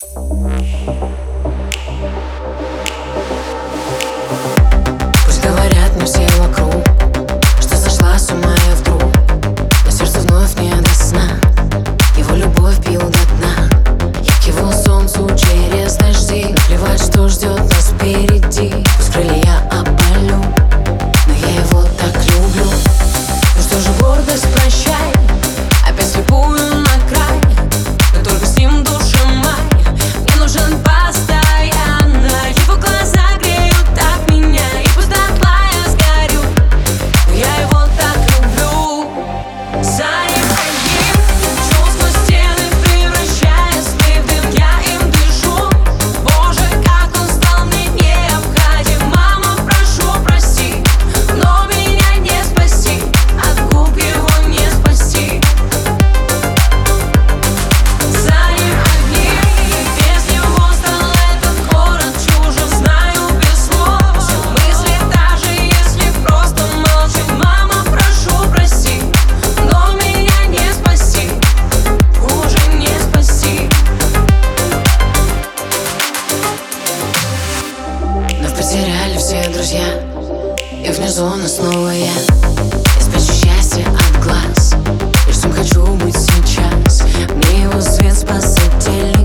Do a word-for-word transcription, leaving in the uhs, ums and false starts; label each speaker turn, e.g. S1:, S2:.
S1: Пусть говорят мне все вокруг, что сошла с ума я вдруг, но сердце вновь не до сна. Его любовь пил до дна. Я к его солнцу через дожди. Наплевать, что ждет нас впереди. Пусть крылья опалю, но я его так люблю. Ну что же, гордость, прощай, опять слепую на край. Но только с ним душа моя мне нужен постоянно. Его глаза греют так меня, и пусть дотла я сгорю, но я его так люблю. За ним одним чувства стены превращаясь в дым, я им дышу. Боже, как он стал мне необходим. Мама, прошу, прости, но меня не спасти, от губ его не спасти. За ним одним, без него стал этот город чужим. Знаю без слов все мысли, даже если просто молчим. Мама, прошу, прости, но меня не спасти, уже не спасти. Нас потеряли все друзья, и внизу нас снова я. Я спрячу счастье от глаз, лишь с ним хочу быть сейчас. Мне его свет спасатель.